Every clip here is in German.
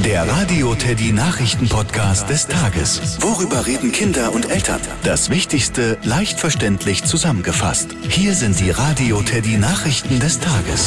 Der Radio Teddy Nachrichten-Podcast des Tages. Worüber reden Kinder und Eltern? Das Wichtigste leicht verständlich zusammengefasst. Hier sind die Radio Teddy Nachrichten des Tages.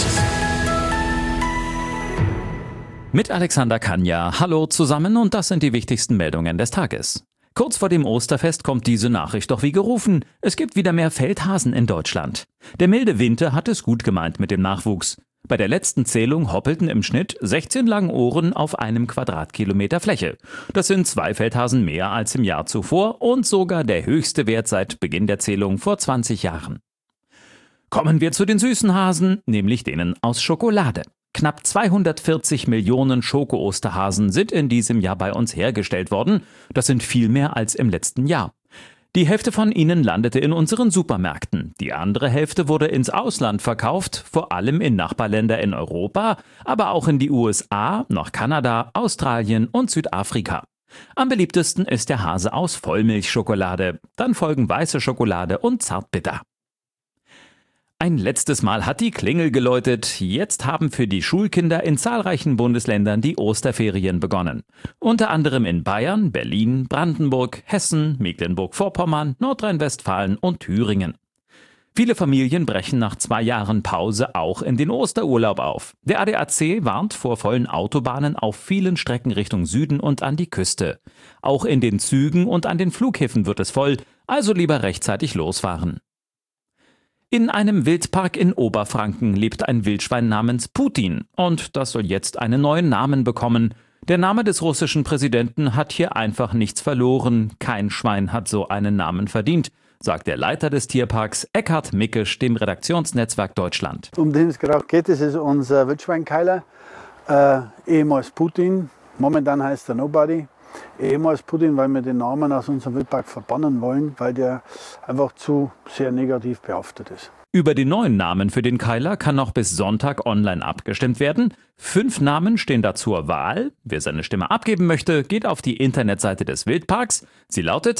Mit Alexander Kanja. Hallo zusammen und das sind die wichtigsten Meldungen des Tages. Kurz vor dem Osterfest kommt diese Nachricht doch wie gerufen. Es gibt wieder mehr Feldhasen in Deutschland. Der milde Winter hat es gut gemeint mit dem Nachwuchs. Bei der letzten Zählung hoppelten im Schnitt 16 Langohren auf einem Quadratkilometer Fläche. Das sind 2 Feldhasen mehr als im Jahr zuvor und sogar der höchste Wert seit Beginn der Zählung vor 20 Jahren. Kommen wir zu den süßen Hasen, nämlich denen aus Schokolade. Knapp 240 Millionen Schoko-Osterhasen sind in diesem Jahr bei uns hergestellt worden. Das sind viel mehr als im letzten Jahr. Die Hälfte von ihnen landete in unseren Supermärkten. Die andere Hälfte wurde ins Ausland verkauft, vor allem in Nachbarländer in Europa, aber auch in die USA, nach Kanada, Australien und Südafrika. Am beliebtesten ist der Hase aus Vollmilchschokolade. Dann folgen weiße Schokolade und Zartbitter. Ein letztes Mal hat die Klingel geläutet. Jetzt haben für die Schulkinder in zahlreichen Bundesländern die Osterferien begonnen. Unter anderem in Bayern, Berlin, Brandenburg, Hessen, Mecklenburg-Vorpommern, Nordrhein-Westfalen und Thüringen. Viele Familien brechen nach 2 Jahren Pause auch in den Osterurlaub auf. Der ADAC warnt vor vollen Autobahnen auf vielen Strecken Richtung Süden und an die Küste. Auch in den Zügen und an den Flughäfen wird es voll, also lieber rechtzeitig losfahren. In einem Wildpark in Oberfranken lebt ein Wildschwein namens Putin und das soll jetzt einen neuen Namen bekommen. Der Name des russischen Präsidenten hat hier einfach nichts verloren. Kein Schwein hat so einen Namen verdient, sagt der Leiter des Tierparks Eckhard Mickisch dem Redaktionsnetzwerk Deutschland. Um den es gerade geht, das ist unser Wildschweinkeiler, ehemals Putin, momentan heißt er Nobody. Ehemals Putin, weil wir den Namen aus unserem Wildpark verbannen wollen, weil der einfach zu sehr negativ behaftet ist. Über den neuen Namen für den Keiler kann noch bis Sonntag online abgestimmt werden. 5 Namen stehen da zur Wahl. Wer seine Stimme abgeben möchte, geht auf die Internetseite des Wildparks. Sie lautet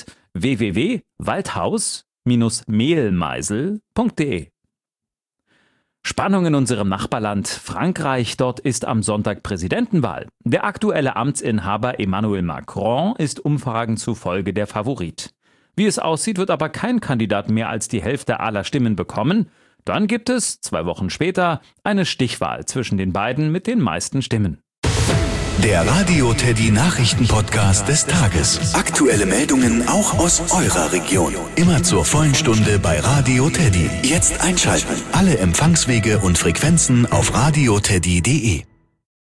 www.waldhaus-mehlmeisel.de. Spannung in unserem Nachbarland Frankreich, dort ist am Sonntag Präsidentenwahl. Der aktuelle Amtsinhaber Emmanuel Macron ist Umfragen zufolge der Favorit. Wie es aussieht, wird aber kein Kandidat mehr als die Hälfte aller Stimmen bekommen. Dann gibt es, 2 Wochen später, eine Stichwahl zwischen den beiden mit den meisten Stimmen. Der Radio Teddy Nachrichten-Podcast des Tages. Aktuelle Meldungen auch aus eurer Region. Immer zur vollen Stunde bei Radio Teddy. Jetzt einschalten. Alle Empfangswege und Frequenzen auf radioteddy.de.